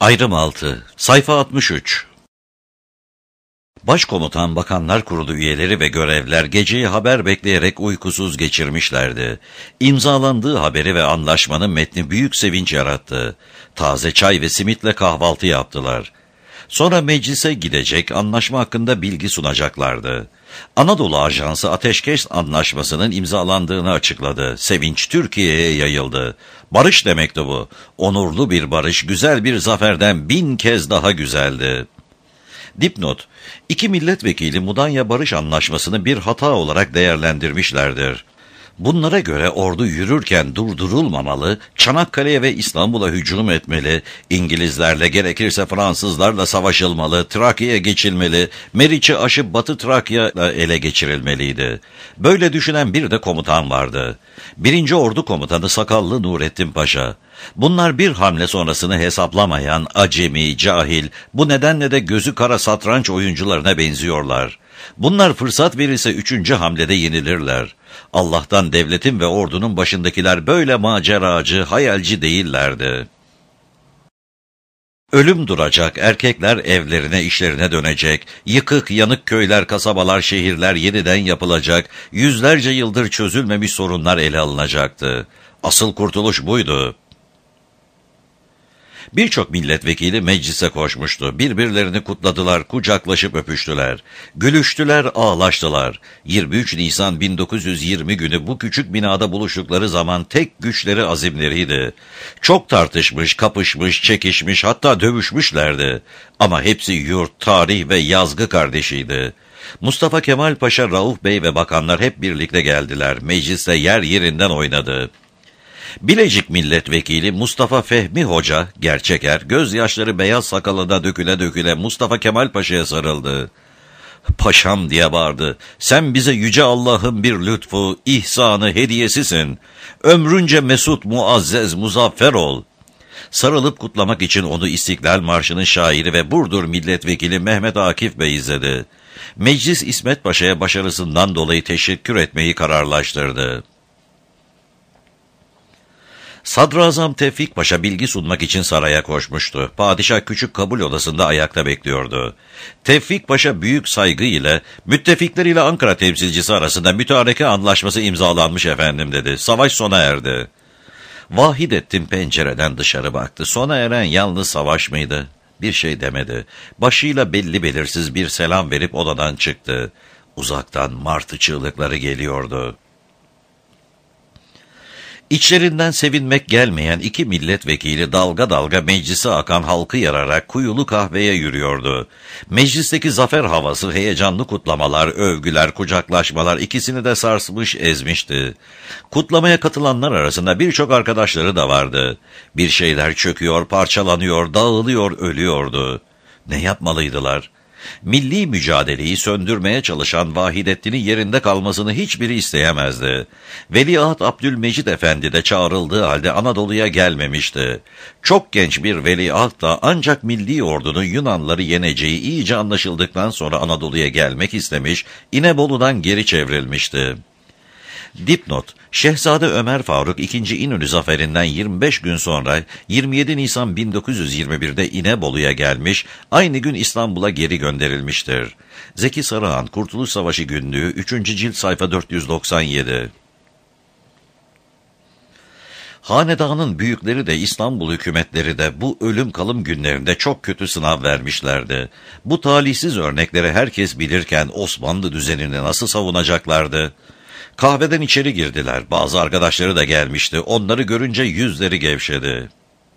Ayrım 6, sayfa 63. Başkomutan, Bakanlar Kurulu üyeleri ve görevliler geceyi haber bekleyerek uykusuz geçirmişlerdi. İmzalandığı haberi ve anlaşmanın metni büyük sevinç yarattı. Taze çay ve simitle kahvaltı yaptılar. Sonra meclise gidecek, anlaşma hakkında bilgi sunacaklardı. Anadolu Ajansı ateşkes anlaşmasının imzalandığını açıkladı. Sevinç Türkiye'ye yayıldı. Barış demekti bu. Onurlu bir barış, güzel bir zaferden 1000 kez daha güzeldi. Dipnot: İki milletvekili Mudanya Barış Anlaşması'nı bir hata olarak değerlendirmişlerdir. Bunlara göre ordu yürürken durdurulmamalı, Çanakkale'ye ve İstanbul'a hücum etmeli, İngilizlerle gerekirse Fransızlarla savaşılmalı, Trakya'ya geçilmeli, Meriç'i aşıp Batı Trakya'ya ele geçirilmeliydi. Böyle düşünen bir de komutan vardı. 1. Ordu Komutanı Sakallı Nurettin Paşa. Bunlar bir hamle sonrasını hesaplamayan, acemi, cahil, bu nedenle de gözü kara satranç oyuncularına benziyorlar. Bunlar fırsat verirse 3. hamlede yenilirler. Allah'tan devletin ve ordunun başındakiler böyle maceracı, hayalci değillerdi. Ölüm duracak, erkekler evlerine, işlerine dönecek, yıkık, yanık köyler, kasabalar, şehirler yeniden yapılacak, yüzlerce yıldır çözülmemiş sorunlar ele alınacaktı. Asıl kurtuluş buydu. Birçok milletvekili meclise koşmuştu. Birbirlerini kutladılar, kucaklaşıp öpüştüler. Gülüştüler, ağlaştılar. 23 Nisan 1920 günü bu küçük binada buluştukları zaman tek güçleri azimleriydi. Çok tartışmış, kapışmış, çekişmiş, hatta dövüşmüşlerdi. Ama hepsi yurt, tarih ve yazgı kardeşiydi. Mustafa Kemal Paşa, Rauf Bey ve bakanlar hep birlikte geldiler. Mecliste yer yerinden oynadı. Bilecik Milletvekili Mustafa Fehmi Hoca, gerçek gözyaşları beyaz sakalına döküle döküle Mustafa Kemal Paşa'ya sarıldı. "Paşam," diye bağırdı, "sen bize yüce Allah'ın bir lütfu, ihsanı, hediyesisin. Ömrünce mesut, muazzez, muzaffer ol." Sarılıp kutlamak için onu İstiklal Marşı'nın şairi ve Burdur Milletvekili Mehmet Akif Bey izledi. Meclis İsmet Paşa'ya başarısından dolayı teşekkür etmeyi kararlaştırdı. Sadrazam Tevfik Paşa bilgi sunmak için saraya koşmuştu. Padişah küçük kabul odasında ayakta bekliyordu. Tevfik Paşa büyük saygı ile müttefikleriyle Ankara temsilcisi arasında mütareke anlaşması imzalanmış efendim dedi. Savaş sona erdi. Vahidettin pencereden dışarı baktı. Sona eren yalnız savaş mıydı? Bir şey demedi. Başıyla belli belirsiz bir selam verip odadan çıktı. Uzaktan martı çığlıkları geliyordu. İçlerinden sevinmek gelmeyen iki milletvekili dalga dalga meclise akan halkı yararak kuyulu kahveye yürüyordu. Meclisteki zafer havası, heyecanlı kutlamalar, övgüler, kucaklaşmalar ikisini de sarsmış, ezmişti. Kutlamaya katılanlar arasında birçok arkadaşları da vardı. Bir şeyler çöküyor, parçalanıyor, dağılıyor, ölüyordu. Ne yapmalıydılar? Milli mücadeleyi söndürmeye çalışan Vahidettin'in yerinde kalmasını hiçbiri isteyemezdi. Veliaht Abdülmecid Efendi de çağrıldığı halde Anadolu'ya gelmemişti. Çok genç bir veliaht da ancak milli ordunun Yunanları yeneceği iyice anlaşıldıktan sonra Anadolu'ya gelmek istemiş, İnebolu'dan geri çevrilmişti. Dipnot: Şehzade Ömer Faruk 2. İnönü Zaferi'nden 25 gün sonra 27 Nisan 1921'de İnebolu'ya gelmiş, aynı gün İstanbul'a geri gönderilmiştir. Zeki Sarıhan, Kurtuluş Savaşı Günlüğü, 3. cilt sayfa 497. Hanedanın büyükleri de İstanbul hükümetleri de bu ölüm kalım günlerinde çok kötü sınav vermişlerdi. Bu talihsiz örnekleri herkes bilirken Osmanlı düzenini nasıl savunacaklardı? Kahveden içeri girdiler. Bazı arkadaşları da gelmişti. Onları görünce yüzleri gevşedi.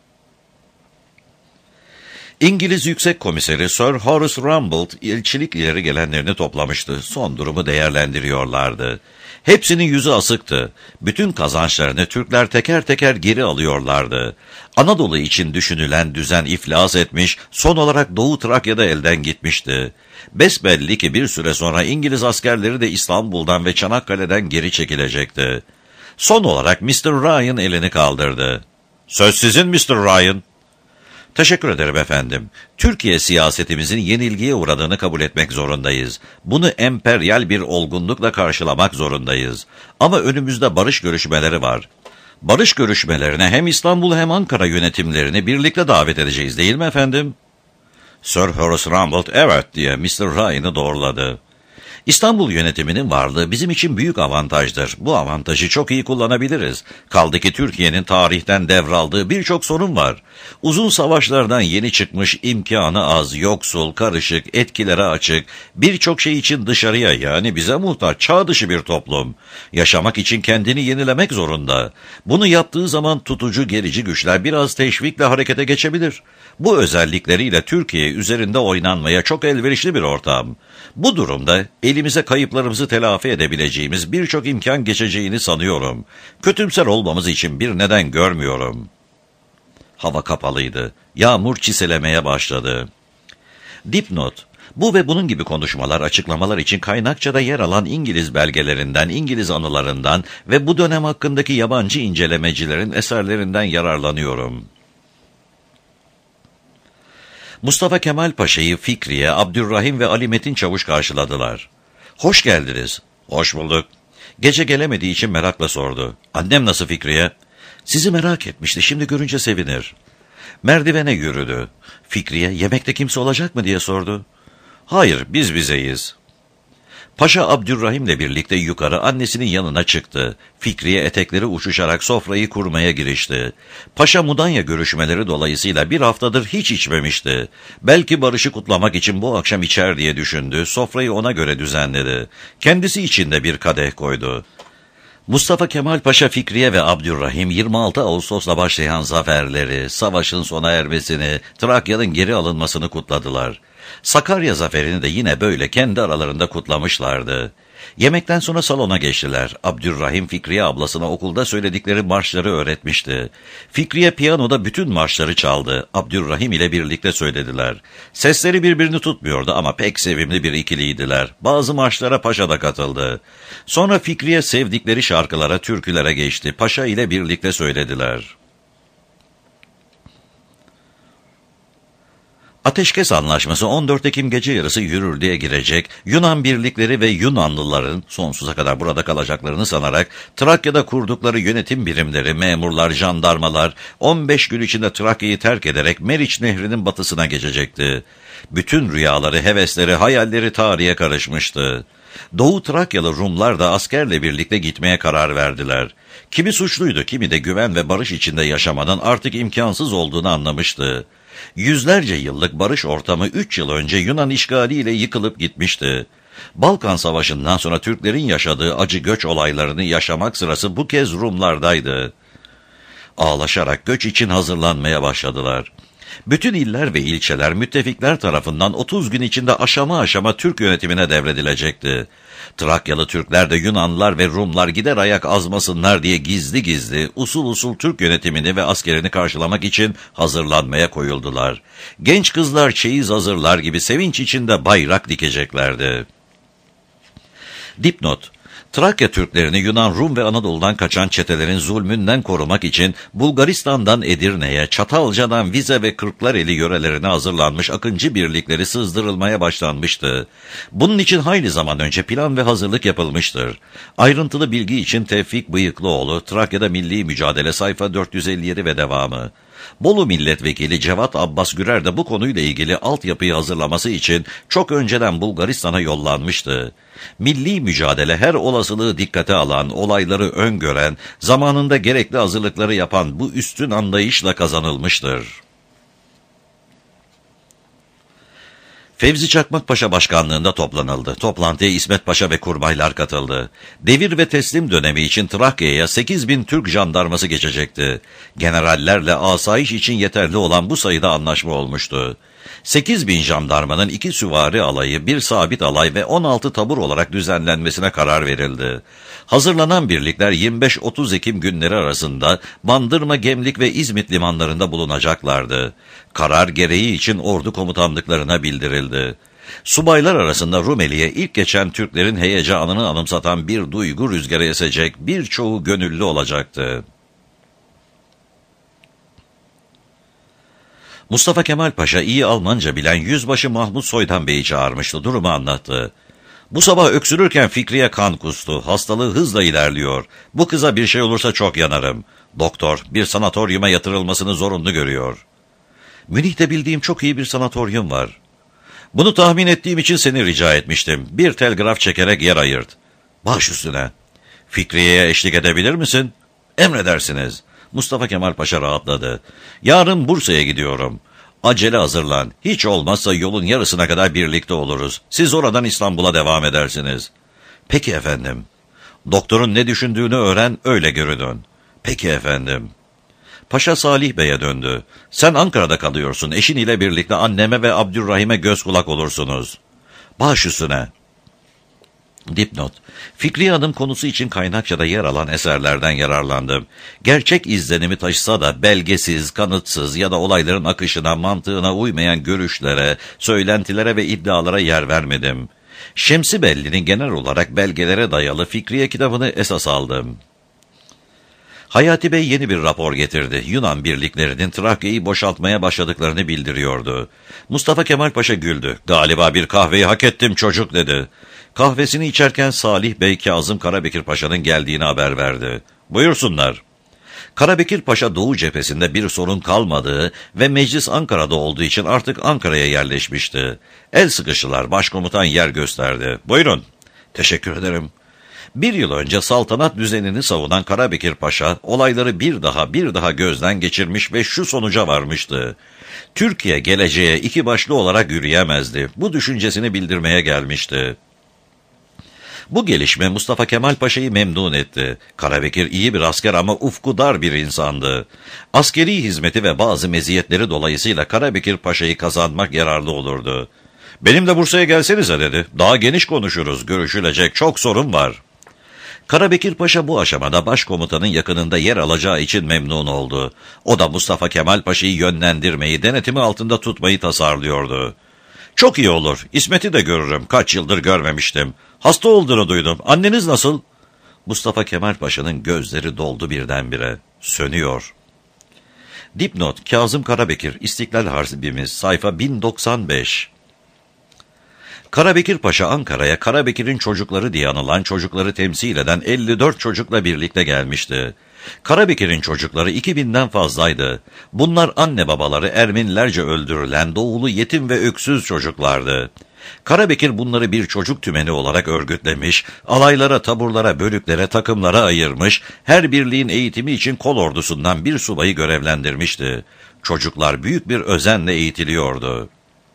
İngiliz Yüksek Komiseri Sir Horace Rumbold elçilik ileri gelenlerini toplamıştı. Son durumu değerlendiriyorlardı. Hepsinin yüzü asıktı. Bütün kazançlarını Türkler teker teker geri alıyorlardı. Anadolu için düşünülen düzen iflas etmiş, son olarak Doğu Trakya'da elden gitmişti. Besbelli ki bir süre sonra İngiliz askerleri de İstanbul'dan ve Çanakkale'den geri çekilecekti. Son olarak Mr. Ryan elini kaldırdı. "Söz sizin Mr. Ryan." "Teşekkür ederim efendim. Türkiye siyasetimizin yenilgiye uğradığını kabul etmek zorundayız. Bunu emperyal bir olgunlukla karşılamak zorundayız. Ama önümüzde barış görüşmeleri var. Barış görüşmelerine hem İstanbul hem Ankara yönetimlerini birlikte davet edeceğiz değil mi efendim? Sir Horace Rumbold evet diye Mr. Ryan'ı doğruladı. İstanbul yönetiminin varlığı bizim için büyük avantajdır. Bu avantajı çok iyi kullanabiliriz. Kaldı ki Türkiye'nin tarihten devraldığı birçok sorun var. Uzun savaşlardan yeni çıkmış, imkanı az, yoksul, karışık, etkilere açık, birçok şey için dışarıya yani bize muhtaç, çağ dışı bir toplum. Yaşamak için kendini yenilemek zorunda. Bunu yaptığı zaman tutucu gerici güçler biraz teşvikle harekete geçebilir. Bu özellikleriyle Türkiye üzerinde oynanmaya çok elverişli bir ortam. Bu durumda elimize kayıplarımızı telafi edebileceğimiz birçok imkan geçeceğini sanıyorum. Kötümser olmamız için bir neden görmüyorum. Hava kapalıydı. Yağmur çiselemeye başladı. Dipnot: bu ve bunun gibi konuşmalar, açıklamalar için kaynakçada yer alan İngiliz belgelerinden, İngiliz anılarından ve bu dönem hakkındaki yabancı incelemecilerin eserlerinden yararlanıyorum. Mustafa Kemal Paşa'yı Fikriye, Abdurrahim ve Ali Metin Çavuş karşıladılar. Hoş geldiniz. Hoş bulduk. Gece gelemediği için merakla sordu. Annem nasıl Fikriye? Sizi merak etmişti, şimdi görünce sevinir. Merdivene yürüdü. Fikriye, yemekte kimse olacak mı diye sordu. Hayır, biz bizeyiz. Paşa Abdurrahim'le birlikte yukarı annesinin yanına çıktı. Fikriye etekleri uçuşarak sofrayı kurmaya girişti. Paşa Mudanya görüşmeleri dolayısıyla bir haftadır hiç içmemişti. Belki barışı kutlamak için bu akşam içer diye düşündü. Sofrayı ona göre düzenledi. Kendisi için de bir kadeh koydu. Mustafa Kemal Paşa, Fikriye ve Abdurrahim 26 Ağustos'la başlayan zaferleri, savaşın sona ermesini, Trakya'nın geri alınmasını kutladılar. Sakarya zaferini de yine böyle kendi aralarında kutlamışlardı. Yemekten sonra salona geçtiler. Abdurrahim Fikriye ablasına okulda söyledikleri marşları öğretmişti. Fikriye piyanoda bütün marşları çaldı. Abdurrahim ile birlikte söylediler. Sesleri birbirini tutmuyordu ama pek sevimli bir ikiliydiler. Bazı marşlara Paşa da katıldı. Sonra Fikriye sevdikleri şarkılara, türkülere geçti. Paşa ile birlikte söylediler. Ateşkes Anlaşması 14 Ekim gece yarısı yürürlüğe girecek, Yunan birlikleri ve Yunanlıların sonsuza kadar burada kalacaklarını sanarak Trakya'da kurdukları yönetim birimleri, memurlar, jandarmalar 15 gün içinde Trakya'yı terk ederek Meriç Nehri'nin batısına geçecekti. Bütün rüyaları, hevesleri, hayalleri tarihe karışmıştı. Doğu Trakyalı Rumlar da askerle birlikte gitmeye karar verdiler. Kimi suçluydu, kimi de güven ve barış içinde yaşamanın artık imkansız olduğunu anlamıştı. Yüzlerce yıllık barış ortamı 3 yıl önce Yunan işgaliyle yıkılıp gitmişti. Balkan Savaşı'ndan sonra Türklerin yaşadığı acı göç olaylarını yaşamak sırası bu kez Rumlardaydı. Ağlaşarak göç için hazırlanmaya başladılar. Bütün iller ve ilçeler müttefikler tarafından 30 gün içinde aşama aşama Türk yönetimine devredilecekti. Trakyalı Türkler de Yunanlılar ve Rumlar gider ayak azmasınlar diye gizli gizli, usul usul Türk yönetimini ve askerini karşılamak için hazırlanmaya koyuldular. Genç kızlar çeyiz hazırlar gibi sevinç içinde bayrak dikeceklerdi. Dipnot: Trakya Türklerini Yunan, Rum ve Anadolu'dan kaçan çetelerin zulmünden korumak için Bulgaristan'dan Edirne'ye, Çatalca'dan Vize ve Kırklareli yörelerine hazırlanmış akıncı birlikleri sızdırılmaya başlanmıştı. Bunun için hayli zaman önce plan ve hazırlık yapılmıştır. Ayrıntılı bilgi için Tevfik Bıyıklıoğlu, Trakya'da Milli Mücadele sayfa 457 ve devamı. Bolu Milletvekili Cevat Abbas Gürer de bu konuyla ilgili altyapıyı hazırlaması için çok önceden Bulgaristan'a yollanmıştı. Milli mücadele her olasılığı dikkate alan, olayları öngören, zamanında gerekli hazırlıkları yapan bu üstün anlayışla kazanılmıştır. Fevzi Çakmakpaşa başkanlığında toplanıldı. Toplantıya İsmet Paşa ve kurmaylar katıldı. Devir ve teslim dönemi için Trakya'ya 8.000 Türk jandarması geçecekti. Generallerle asayiş için yeterli olan bu sayıda anlaşma olmuştu. 8.000 jandarmanın 2 süvari alayı, 1 sabit alay ve 16 tabur olarak düzenlenmesine karar verildi. Hazırlanan birlikler 25-30 Ekim günleri arasında Bandırma, Gemlik ve İzmit limanlarında bulunacaklardı. Karar gereği için ordu komutanlıklarına bildirildi. Subaylar arasında Rumeli'ye ilk geçen Türklerin heyecanını anımsatan bir duygu rüzgarı esecek, birçoğu gönüllü olacaktı. Mustafa Kemal Paşa iyi Almanca bilen Yüzbaşı Mahmut Soydan Bey'i çağırmıştı, durumu anlattı. Bu sabah öksürürken Fikriye kan kustu, hastalığı hızla ilerliyor. Bu kıza bir şey olursa çok yanarım. Doktor bir sanatoryuma yatırılmasını zorunlu görüyor. Münih'te bildiğim çok iyi bir sanatoryum var. Bunu tahmin ettiğim için seni rica etmiştim. Bir telgraf çekerek yer ayırt. Baş üstüne. Fikriye'ye eşlik edebilir misin? Emredersiniz. Mustafa Kemal Paşa rahatladı. Yarın Bursa'ya gidiyorum. Acele hazırlan. Hiç olmazsa yolun yarısına kadar birlikte oluruz. Siz oradan İstanbul'a devam edersiniz. Peki efendim. Doktorun ne düşündüğünü öğren, öyle geri dön. Peki efendim. Paşa Salih Bey'e döndü. Sen Ankara'da kalıyorsun. Eşin ile birlikte anneme ve Abdurrahim'e göz kulak olursunuz. Baş üstüne. Dipnot. Fikriye Hanım konusu için kaynakçada yer alan eserlerden yararlandım. Gerçek izlenimi taşısa da belgesiz, kanıtsız ya da olayların akışına, mantığına uymayan görüşlere, söylentilere ve iddialara yer vermedim. Şemsi Belli'nin genel olarak belgelere dayalı Fikriye kitabını esas aldım. Hayati Bey yeni bir rapor getirdi. Yunan birliklerinin Trakya'yı boşaltmaya başladıklarını bildiriyordu. Mustafa Kemal Paşa güldü. Galiba bir kahveyi hak ettim çocuk dedi. Kahvesini içerken Salih Bey Kazım Karabekir Paşa'nın geldiğini haber verdi. Buyursunlar. Karabekir Paşa Doğu cephesinde bir sorun kalmadığı ve meclis Ankara'da olduğu için artık Ankara'ya yerleşmişti. El sıkıştılar, başkomutan yer gösterdi. Buyurun. Teşekkür ederim. Bir yıl önce saltanat düzenini savunan Karabekir Paşa olayları bir daha gözden geçirmiş ve şu sonuca varmıştı. Türkiye geleceğe iki başlı olarak yürüyemezdi. Bu düşüncesini bildirmeye gelmişti. Bu gelişme Mustafa Kemal Paşa'yı memnun etti. Karabekir iyi bir asker ama ufku dar bir insandı. Askeri hizmeti ve bazı meziyetleri dolayısıyla Karabekir Paşa'yı kazanmak yararlı olurdu. Benimle Bursa'ya gelsenize dedi. Daha geniş konuşuruz, görüşülecek çok sorun var. Karabekir Paşa bu aşamada başkomutanın yakınında yer alacağı için memnun oldu. O da Mustafa Kemal Paşa'yı yönlendirmeyi, denetimi altında tutmayı tasarlıyordu. Çok iyi olur, İsmet'i de görürüm, kaç yıldır görmemiştim. Hasta olduğunu duydum, anneniz nasıl? Mustafa Kemal Paşa'nın gözleri doldu birdenbire, sönüyor. Dipnot, Kazım Karabekir, İstiklal Harbimiz, sayfa 1095. Karabekir Paşa Ankara'ya Karabekir'in çocukları diye anılan çocukları temsil eden 54 çocukla birlikte gelmişti. Karabekir'in çocukları 2000'den fazlaydı. Bunlar anne babaları Ermenilerce öldürülen doğulu yetim ve öksüz çocuklardı. Karabekir bunları bir çocuk tümeni olarak örgütlemiş, alaylara, taburlara, bölüklere, takımlara ayırmış, her birliğin eğitimi için kol ordusundan bir subayı görevlendirmişti. Çocuklar büyük bir özenle eğitiliyordu.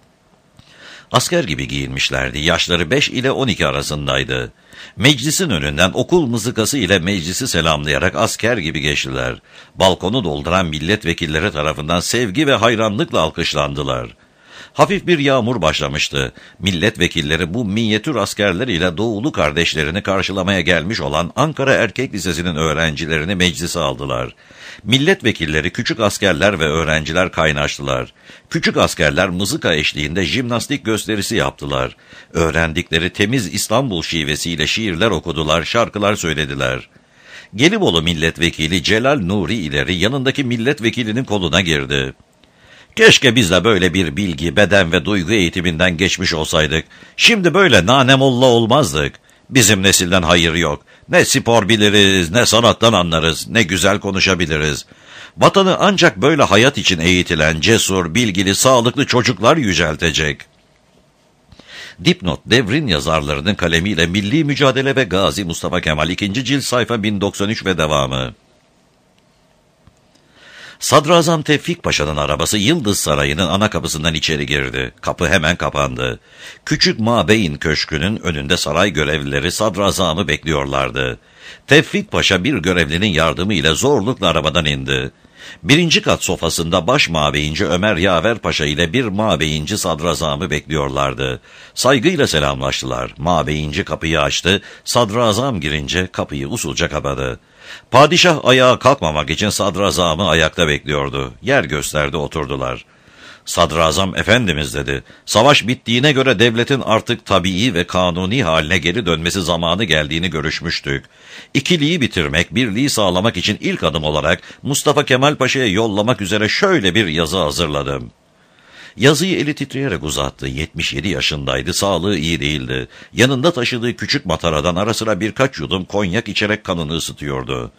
Asker gibi giyinmişlerdi. Yaşları 5 ile 12 arasındaydı. Meclisin önünden okul mızıkası ile meclisi selamlayarak asker gibi geçtiler. Balkonu dolduran milletvekilleri tarafından sevgi ve hayranlıkla alkışlandılar. Hafif bir yağmur başlamıştı. Milletvekilleri bu minyatür askerler ile doğulu kardeşlerini karşılamaya gelmiş olan Ankara Erkek Lisesi'nin öğrencilerini meclise aldılar. Milletvekilleri, küçük askerler ve öğrenciler kaynaştılar. Küçük askerler mızıka eşliğinde jimnastik gösterisi yaptılar. Öğrendikleri temiz İstanbul şivesiyle şiirler okudular, şarkılar söylediler. Gelibolu milletvekili Celal Nuri ileri yanındaki milletvekilinin koluna girdi. Keşke biz de böyle bir bilgi, beden ve duygu eğitiminden geçmiş olsaydık. Şimdi böyle nanemolla olmazdık. Bizim nesilden hayır yok. Ne spor biliriz, ne sanattan anlarız, ne güzel konuşabiliriz. Vatanı ancak böyle hayat için eğitilen, cesur, bilgili, sağlıklı çocuklar yüceltecek. Dipnot, devrin yazarlarının kalemiyle Milli Mücadele ve Gazi Mustafa Kemal 2. cilt sayfa 1093 ve devamı. Sadrazam Tevfik Paşa'nın arabası Yıldız Sarayı'nın ana kapısından içeri girdi. Kapı hemen kapandı. Küçük Mabeyin Köşkü'nün önünde saray görevlileri sadrazamı bekliyorlardı. Tevfik Paşa bir görevlinin yardımıyla zorlukla arabadan indi. 1. kat sofasında baş mabeyinci Ömer Yaver Paşa ile bir mabeyinci sadrazamı bekliyorlardı. Saygıyla selamlaştılar. Mabeyinci kapıyı açtı. Sadrazam girince kapıyı usulca kapadı. Padişah ayağa kalkmamak için sadrazamı ayakta bekliyordu. Yer gösterdi, oturdular. Sadrazam efendimiz dedi. Savaş bittiğine göre devletin artık tabii ve kanuni haline geri dönmesi zamanı geldiğini görüşmüştük. İkiliği bitirmek, birliği sağlamak için ilk adım olarak Mustafa Kemal Paşa'ya yollamak üzere şöyle bir yazı hazırladım. Yazıyı eli titreyerek uzattı. 77 yaşındaydı, sağlığı iyi değildi. Yanında taşıdığı küçük mataradan ara sıra birkaç yudum konyak içerek kanını ısıtıyordu.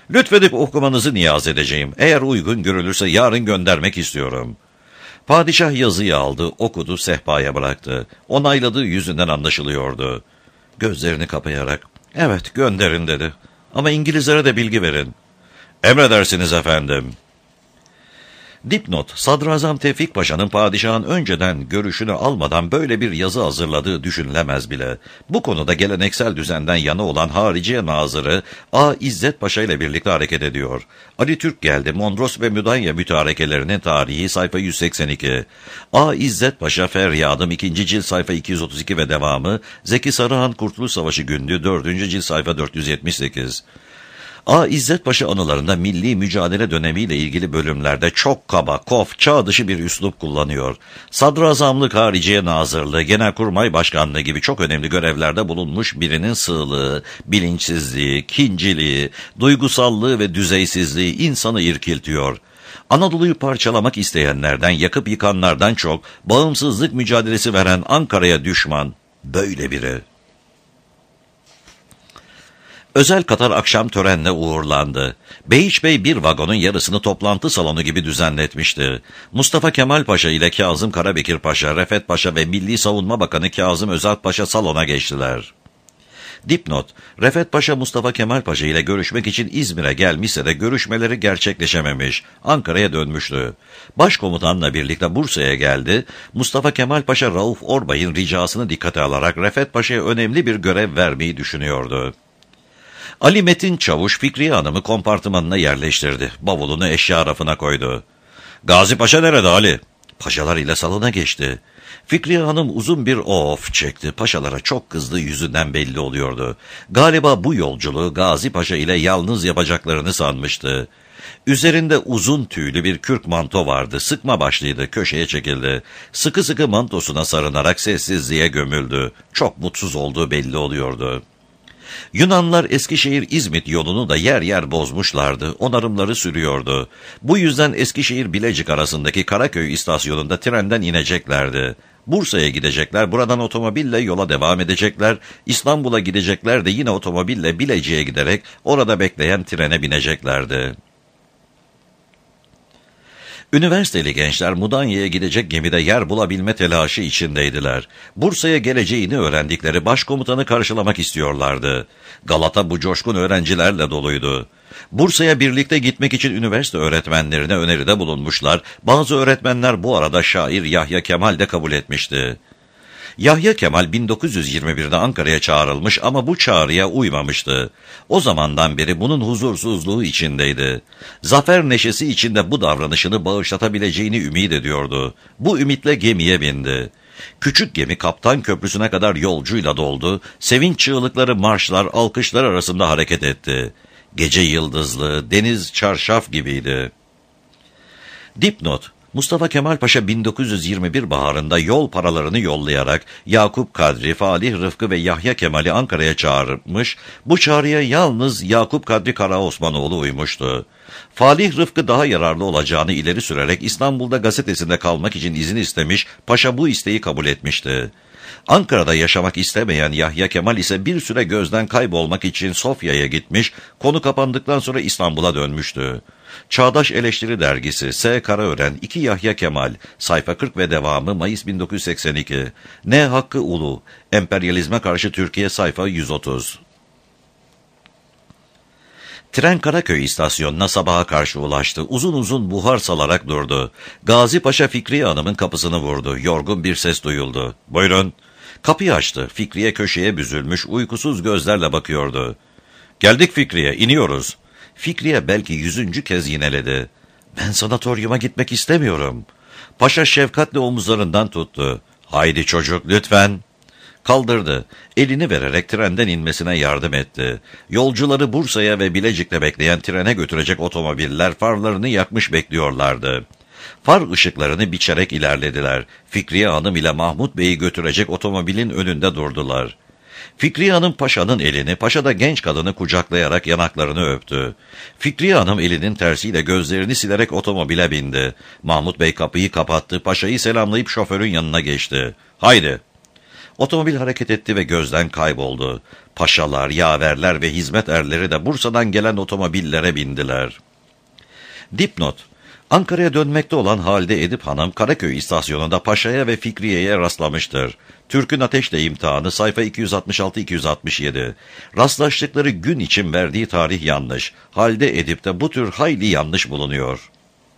Lütfedip okumanızı niyaz edeceğim. Eğer uygun görülürse yarın göndermek istiyorum. Padişah yazıyı aldı, okudu, sehpaya bıraktı. Onayladığı yüzünden anlaşılıyordu. Gözlerini kapayarak, evet gönderin dedi. Ama İngilizlere de bilgi verin. Emredersiniz efendim. Dipnot, Sadrazam Tevfik Paşa'nın padişahın önceden görüşünü almadan böyle bir yazı hazırladığı düşünülemez bile. Bu konuda geleneksel düzenden yana olan Hariciye Nazırı A. İzzet Paşa ile birlikte hareket ediyor. Ali Türk geldi, Mondros ve Müdanya mütarekelerinin tarihi sayfa 182. A. İzzet Paşa Feryadım 2. cilt sayfa 232 ve devamı, Zeki Sarıhan Kurtuluş Savaşı Günlüğü 4. cilt sayfa 478. A. İzzet Paşa anılarında milli mücadele dönemiyle ilgili bölümlerde çok kaba, kof, çağ dışı bir üslup kullanıyor. Sadrazamlık, Hariciye Nazırlığı, Genelkurmay Başkanlığı gibi çok önemli görevlerde bulunmuş birinin sığlığı, bilinçsizliği, kinciliği, duygusallığı ve düzeysizliği insanı irkiltiyor. Anadolu'yu parçalamak isteyenlerden, yakıp yıkanlardan çok bağımsızlık mücadelesi veren Ankara'ya düşman böyle biri. Özel Katar akşam törenle uğurlandı. Beyiç Bey bir vagonun yarısını toplantı salonu gibi düzenletmişti. Mustafa Kemal Paşa ile Kazım Karabekir Paşa, Refet Paşa ve Milli Savunma Bakanı Kazım Özalp Paşa salona geçtiler. Dipnot, Refet Paşa Mustafa Kemal Paşa ile görüşmek için İzmir'e gelmişse de görüşmeleri gerçekleşememiş, Ankara'ya dönmüştü. Başkomutanla birlikte Bursa'ya geldi, Mustafa Kemal Paşa Rauf Orbay'ın ricasını dikkate alarak Refet Paşa'ya önemli bir görev vermeyi düşünüyordu. Ali Metin Çavuş Fikriye Hanım'ı kompartımanına yerleştirdi. Bavulunu eşya rafına koydu. Gazi Paşa nerede Ali? Paşalar ile salona geçti. Fikriye Hanım uzun bir of çekti. Paşalara çok kızdığı yüzünden belli oluyordu. Galiba bu yolculuğu Gazi Paşa ile yalnız yapacaklarını sanmıştı. Üzerinde uzun tüylü bir kürk manto vardı. Sıkma başlıydı, köşeye çekildi. Sıkı sıkı mantosuna sarınarak sessizliğe gömüldü. Çok mutsuz olduğu belli oluyordu. Yunanlar Eskişehir-İzmit yolunu da yer yer bozmuşlardı, onarımları sürüyordu. Bu yüzden Eskişehir-Bilecik arasındaki Karaköy istasyonunda trenden ineceklerdi. Bursa'ya gidecekler, buradan otomobille yola devam edecekler, İstanbul'a gidecekler de yine otomobille Bilecik'e giderek orada bekleyen trene bineceklerdi. Üniversiteli gençler Mudanya'ya gidecek gemide yer bulabilme telaşı içindeydiler. Bursa'ya geleceğini öğrendikleri başkomutanı karşılamak istiyorlardı. Galata bu coşkun öğrencilerle doluydu. Bursa'ya birlikte gitmek için üniversite öğretmenlerine öneride bulunmuşlar. Bazı öğretmenler bu arada şair Yahya Kemal de kabul etmişti. Yahya Kemal 1921'de Ankara'ya çağrılmış ama bu çağrıya uymamıştı. O zamandan beri bunun huzursuzluğu içindeydi. Zafer neşesi içinde bu davranışını bağışlatabileceğini ümit ediyordu. Bu ümitle gemiye bindi. Küçük gemi Kaptan Köprüsü'ne kadar yolcuyla doldu. Sevinç çığlıkları, marşlar, alkışlar arasında hareket etti. Gece yıldızlı, deniz çarşaf gibiydi. Dipnot, Mustafa Kemal Paşa 1921 baharında yol paralarını yollayarak Yakup Kadri, Falih Rıfkı ve Yahya Kemal'i Ankara'ya çağırmış, bu çağrıya yalnız Yakup Kadri Karaosmanoğlu uymuştu. Falih Rıfkı daha yararlı olacağını ileri sürerek İstanbul'da gazetesinde kalmak için izin istemiş, Paşa bu isteği kabul etmişti. Ankara'da yaşamak istemeyen Yahya Kemal ise bir süre gözden kaybolmak için Sofya'ya gitmiş, konu kapandıktan sonra İstanbul'a dönmüştü. Çağdaş Eleştiri Dergisi, S. Karaören, 2 Yahya Kemal, sayfa 40 ve devamı Mayıs 1982. N. Hakkı Ulu, Emperyalizme Karşı Türkiye, sayfa 130. Tren Karaköy istasyonuna sabaha karşı ulaştı. Uzun uzun buhar salarak durdu. Gazi Paşa Fikriye Hanım'ın kapısını vurdu. Yorgun bir ses duyuldu. Buyurun. Kapıyı açtı. Fikriye köşeye büzülmüş, uykusuz gözlerle bakıyordu. Geldik Fikriye, iniyoruz. Fikriye belki 100. kez yineledi. Ben sanatoryuma gitmek istemiyorum. Paşa şefkatle omuzlarından tuttu. Haydi çocuk lütfen. Kaldırdı. Elini vererek trenden inmesine yardım etti. Yolcuları Bursa'ya ve Bilecik'te bekleyen trene götürecek otomobiller farlarını yakmış bekliyorlardı. Far ışıklarını biçerek ilerlediler. Fikriye Hanım ile Mahmut Bey'i götürecek otomobilin önünde durdular. Fikriye Hanım Paşa'nın elini, Paşa da genç kadını kucaklayarak yanaklarını öptü. Fikriye Hanım elinin tersiyle gözlerini silerek otomobile bindi. Mahmut Bey kapıyı kapattı, Paşa'yı selamlayıp şoförün yanına geçti. Haydi. Otomobil hareket etti ve gözden kayboldu. Paşalar, yaverler ve hizmet erleri de Bursa'dan gelen otomobillere bindiler. Dipnot: Ankara'ya dönmekte olan Halide Edip Hanım, Karaköy istasyonunda Paşa'ya ve Fikriye'ye rastlamıştır. Türk'ün Ateşle İmtihanı, sayfa 266-267. Rastlaştıkları gün için verdiği tarih yanlış. Halide Edip'te bu tür hayli yanlış bulunuyor.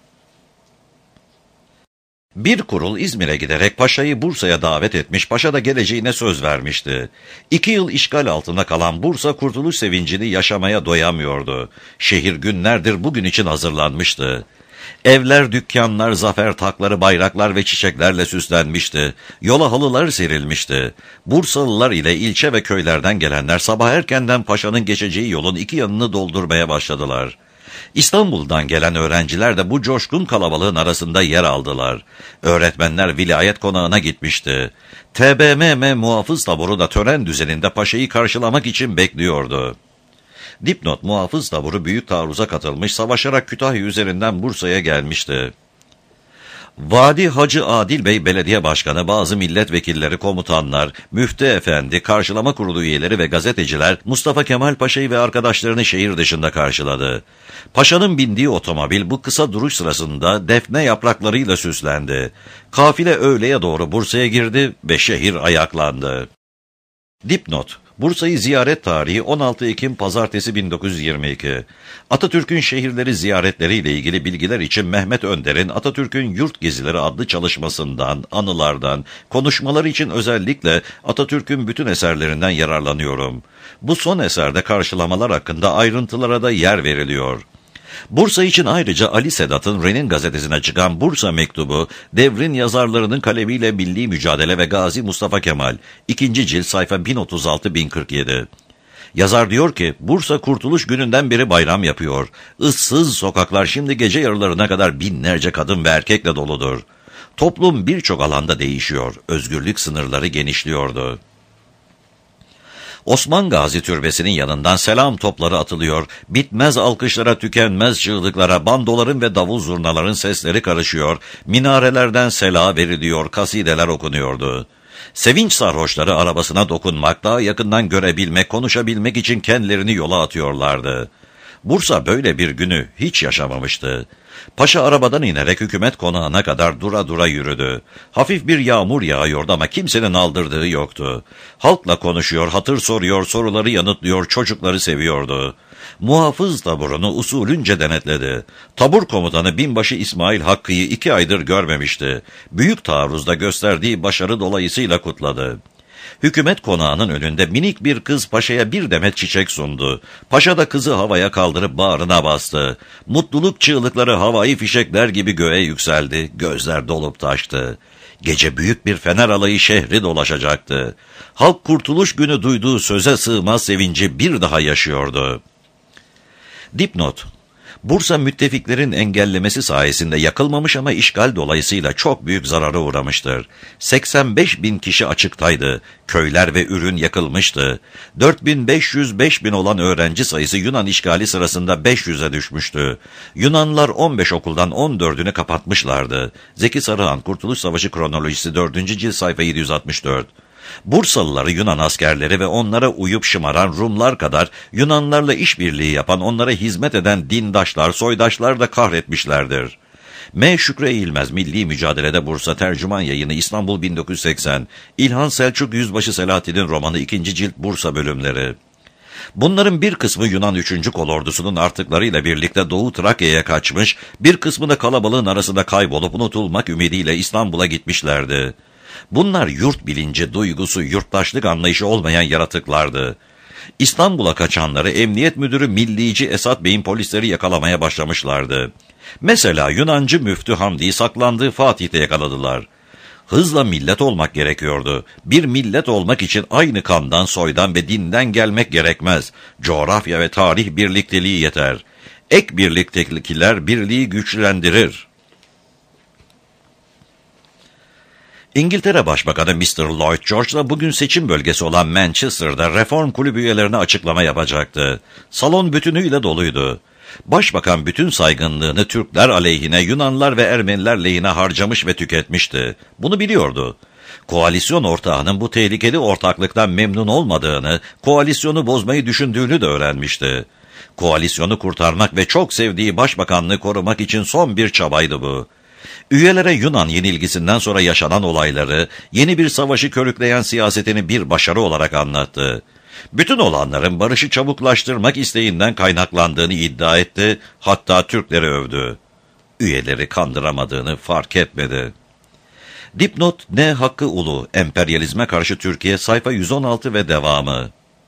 Bir kurul İzmir'e giderek Paşa'yı Bursa'ya davet etmiş, Paşa da geleceğine söz vermişti. 2 yıl işgal altında kalan Bursa, kurtuluş sevincini yaşamaya doyamıyordu. Şehir günlerdir bugün için hazırlanmıştı. Evler, dükkanlar, zafer takları, bayraklar ve çiçeklerle süslenmişti. Yola halılar serilmişti. Bursalılar ile ilçe ve köylerden gelenler sabah erkenden Paşa'nın geçeceği yolun iki yanını doldurmaya başladılar. İstanbul'dan gelen öğrenciler de bu coşkun kalabalığın arasında yer aldılar. Öğretmenler vilayet konağına gitmişti. TBMM muhafız taburu da tören düzeninde Paşa'yı karşılamak için bekliyordu. Dipnot: muhafız taburu büyük taarruza katılmış, savaşarak Kütahya üzerinden Bursa'ya gelmişti. Vadi Hacı Adil Bey Belediye Başkanı, bazı milletvekilleri, komutanlar, müftü efendi, karşılama kurulu üyeleri ve gazeteciler Mustafa Kemal Paşa'yı ve arkadaşlarını şehir dışında karşıladı. Paşa'nın bindiği otomobil bu kısa duruş sırasında defne yapraklarıyla süslendi. Kafile öğleye doğru Bursa'ya girdi ve şehir ayaklandı. Dipnot: Bursa'yı ziyaret tarihi 16 Ekim Pazartesi 1922. Atatürk'ün şehirleri ziyaretleriyle ilgili bilgiler için Mehmet Önder'in Atatürk'ün Yurt Gezileri adlı çalışmasından, anılardan, konuşmaları için özellikle Atatürk'ün bütün eserlerinden yararlanıyorum. Bu son eserde karşılamalar hakkında ayrıntılara da yer veriliyor. Bursa için ayrıca Ali Sedat'ın Ren'in gazetesine çıkan Bursa Mektubu, devrin yazarlarının kalemiyle Milli Mücadele ve Gazi Mustafa Kemal, 2. cilt, sayfa 1036-1047. Yazar diyor ki, Bursa Kurtuluş Günü'nden beri bayram yapıyor. Issız sokaklar şimdi gece yarılarına kadar binlerce kadın ve erkekle doludur. Toplum birçok alanda değişiyor, özgürlük sınırları genişliyordu. Osman Gazi Türbesi'nin yanından selam topları atılıyor, bitmez alkışlara, tükenmez çığlıklara, bandoların ve davul zurnaların sesleri karışıyor, minarelerden sela veriliyor, kasideler okunuyordu. Sevinç sarhoşları arabasına dokunmak, daha yakından görebilmek, konuşabilmek için kendilerini yola atıyorlardı. Bursa böyle bir günü hiç yaşamamıştı. Paşa arabadan inerek hükümet konağına kadar dura dura yürüdü. Hafif bir yağmur yağıyordu ama kimsenin aldırdığı yoktu. Halkla konuşuyor, hatır soruyor, soruları yanıtlıyor, çocukları seviyordu. Muhafız taburunu usulünce denetledi. Tabur komutanı binbaşı İsmail Hakkı'yı 2 aydır görmemişti. Büyük taarruzda gösterdiği başarı dolayısıyla kutladı. Hükümet konağının önünde minik bir kız Paşa'ya bir demet çiçek sundu. Paşa da kızı havaya kaldırıp bağrına bastı. Mutluluk çığlıkları havai fişekler gibi göğe yükseldi. Gözler dolup taştı. Gece büyük bir fener alayı şehri dolaşacaktı. Halk Kurtuluş Günü duyduğu söze sığmaz sevinci bir daha yaşıyordu. Dipnot: Bursa müttefiklerin engellemesi sayesinde yakılmamış ama işgal dolayısıyla çok büyük zarara uğramıştır. 85.000 kişi açıktaydı. Köyler ve ürün yakılmıştı. 4.500-5.000 olan öğrenci sayısı Yunan işgali sırasında 500'e düşmüştü. Yunanlılar 15 okuldan 14'ünü kapatmışlardı. Zeki Sarıhan, Kurtuluş Savaşı Kronolojisi 4. cilt, sayfa 764. Bursalıları Yunan askerleri ve onlara uyup şımaran Rumlar kadar Yunanlarla işbirliği yapan, onlara hizmet eden dindaşlar, soydaşlar da kahretmişlerdir. M. Şükrü Eğilmez, Milli Mücadele'de Bursa, tercüman yayını, İstanbul 1980. İlhan Selçuk Yüzbaşı Selahattin'in romanı, 2. cilt, Bursa bölümleri. Bunların bir kısmı Yunan 3. Kolordusu'nun artıklarıyla birlikte Doğu Trakya'ya kaçmış, bir kısmı da kalabalığın arasında kaybolup unutulmak ümidiyle İstanbul'a gitmişlerdi. Bunlar yurt bilinci, duygusu, yurttaşlık anlayışı olmayan yaratıklardı. İstanbul'a kaçanları Emniyet Müdürü Millici Esat Bey'in polisleri yakalamaya başlamışlardı. Mesela Yunancı müftü Hamdi'yi saklandığı Fatih'te yakaladılar. Hızla millet olmak gerekiyordu. Bir millet olmak için aynı kandan, soydan ve dinden gelmek gerekmez. Coğrafya ve tarih birlikteliği yeter. Ek birliktelikler birliği güçlendirir. İngiltere Başbakanı Mr. Lloyd George'la bugün seçim bölgesi olan Manchester'da Reform Kulübü üyelerine açıklama yapacaktı. Salon bütünüyle doluydu. Başbakan bütün saygınlığını Türkler aleyhine, Yunanlar ve Ermeniler lehine harcamış ve tüketmişti. Bunu biliyordu. Koalisyon ortağının bu tehlikeli ortaklıktan memnun olmadığını, koalisyonu bozmayı düşündüğünü de öğrenmişti. Koalisyonu kurtarmak ve çok sevdiği başbakanlığı korumak için son bir çabaydı bu. Üyelere Yunan yenilgisinden sonra yaşanan olayları, yeni bir savaşı körükleyen siyasetini bir başarı olarak anlattı. Bütün olanların barışı çabuklaştırmak isteğinden kaynaklandığını iddia etti, hatta Türkleri övdü. Üyeleri kandıramadığını fark etmedi. Dipnot N. Hakkı Ulu, Emperyalizme Karşı Türkiye, sayfa 116 ve devamı.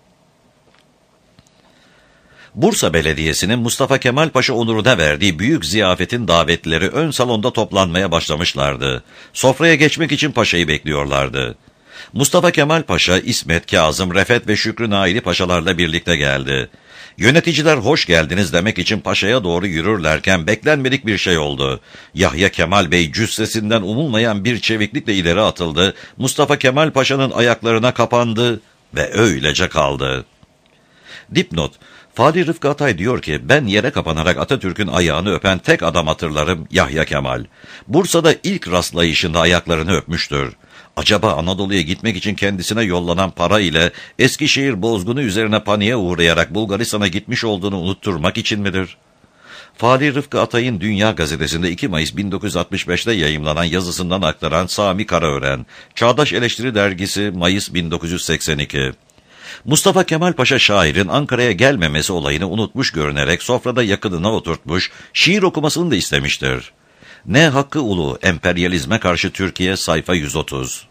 Bursa Belediyesi'nin Mustafa Kemal Paşa onuruna verdiği büyük ziyafetin davetlileri ön salonda toplanmaya başlamışlardı. Sofraya geçmek için paşayı bekliyorlardı. Mustafa Kemal Paşa, İsmet, Kazım, Refet ve Şükrü Naili paşalarla birlikte geldi. Yöneticiler hoş geldiniz demek için paşaya doğru yürürlerken beklenmedik bir şey oldu. Yahya Kemal Bey cüssesinden umulmayan bir çeviklikle ileri atıldı. Mustafa Kemal Paşa'nın ayaklarına kapandı ve öylece kaldı. Dipnot: Fadi Rıfkı Atay diyor ki, ben yere kapanarak Atatürk'ün ayağını öpen tek adam hatırlarım, Yahya Kemal. Bursa'da ilk rastlayışında ayaklarını öpmüştür. Acaba Anadolu'ya gitmek için kendisine yollanan para ile Eskişehir bozgunu üzerine paniğe uğrayarak Bulgaristan'a gitmiş olduğunu unutturmak için midir? Fadi Rıfkı Atay'ın Dünya Gazetesi'nde 2 Mayıs 1965'te yayımlanan yazısından aktaran Sami Karaören, Çağdaş Eleştiri Dergisi, Mayıs 1982. Mustafa Kemal Paşa şairin Ankara'ya gelmemesi olayını unutmuş görünerek sofrada yakınına oturtmuş, şiir okumasını da istemiştir. N. Hakkı Ulu, Emperyalizme Karşı Türkiye, sayfa 130.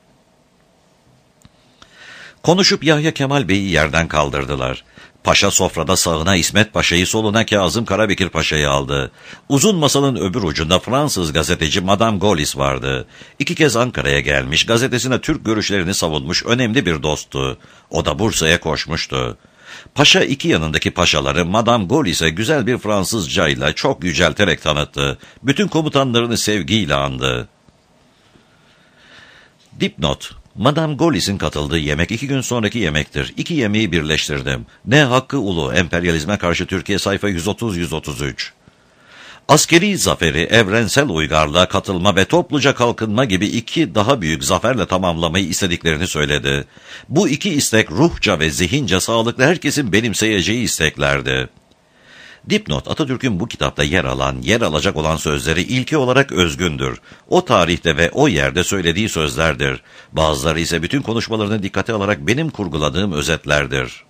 Konuşup Yahya Kemal Bey'i yerden kaldırdılar. Paşa sofrada sağına İsmet Paşa'yı, soluna Kazım Karabekir Paşa'yı aldı. Uzun masanın öbür ucunda Fransız gazeteci Madame Gaulis vardı. 2 kez Ankara'ya gelmiş, gazetesine Türk görüşlerini savunmuş önemli bir dosttu. O da Bursa'ya koşmuştu. Paşa iki yanındaki paşaları Madame Gaulis'e güzel bir Fransızcayla çok yücelterek tanıttı. Bütün komutanlarını sevgiyle andı. Dipnot: Madame Gaulis'in katıldığı yemek 2 gün sonraki yemektir. 2 yemeği birleştirdim. N. Hakkı Ulu, Emperyalizme Karşı Türkiye, sayfa 130-133. Askeri zaferi evrensel uygarlığa katılma ve topluca kalkınma gibi 2 daha büyük zaferle tamamlamayı istediklerini söyledi. Bu 2 istek ruhça ve zihince sağlıklı herkesin benimseyeceği isteklerdi. Dipnot: Atatürk'ün bu kitapta yer alacak olan sözleri ilki olarak özgündür. O tarihte ve o yerde söylediği sözlerdir. Bazıları ise bütün konuşmalarını dikkate alarak benim kurguladığım özetlerdir.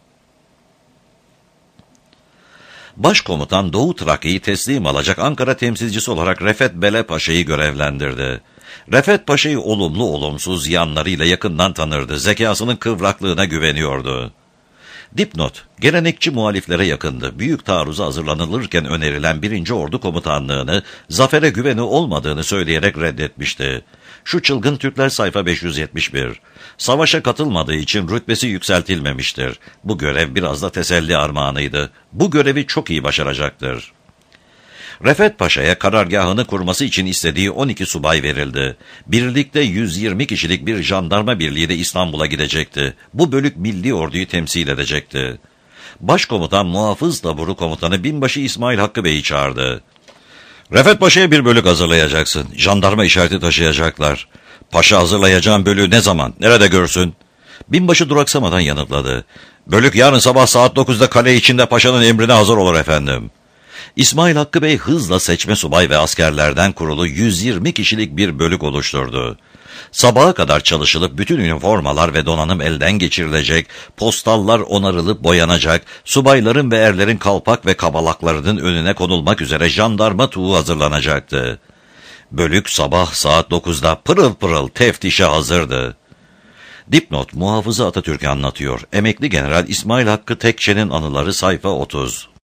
Başkomutan Doğu Trakya'yı teslim alacak Ankara temsilcisi olarak Refet Bele Paşa'yı görevlendirdi. Refet Paşa'yı olumlu olumsuz yanlarıyla yakından tanırdı, zekasının kıvraklığına güveniyordu. Dipnot: Gelenekçi muhaliflere yakındı. Büyük taarruza hazırlanılırken önerilen 1. Ordu Komutanlığını, zafere güveni olmadığını söyleyerek reddetmişti. Şu Çılgın Türkler, sayfa 571. Savaşa katılmadığı için rütbesi yükseltilmemiştir. Bu görev biraz da teselli armağanıydı. Bu görevi çok iyi başaracaktır. Refet Paşa'ya karargahını kurması için istediği 12 subay verildi. Birlikte 120 kişilik bir jandarma birliği de İstanbul'a gidecekti. Bu bölük milli orduyu temsil edecekti. Başkomutan Muhafız Taburu Komutanı Binbaşı İsmail Hakkı Bey'i çağırdı. Refet Paşa'ya bir bölük hazırlayacaksın. Jandarma işareti taşıyacaklar. Paşa hazırlayacağın bölüğü ne zaman, nerede görsün? Binbaşı duraksamadan yanıtladı. Bölük yarın sabah saat 9'da kale içinde paşanın emrine hazır olur efendim. İsmail Hakkı Bey hızla seçme subay ve askerlerden kurulu 120 kişilik bir bölük oluşturdu. Sabaha kadar çalışılıp bütün üniformalar ve donanım elden geçirilecek, postallar onarılıp boyanacak, subayların ve erlerin kalpak ve kabalaklarının önüne konulmak üzere jandarma tuğu hazırlanacaktı. Bölük sabah saat 9'da pırıl pırıl teftişe hazırdı. Dipnot: Muhafızı Atatürk'ü anlatıyor. Emekli General İsmail Hakkı Tekçe'nin anıları, sayfa 30.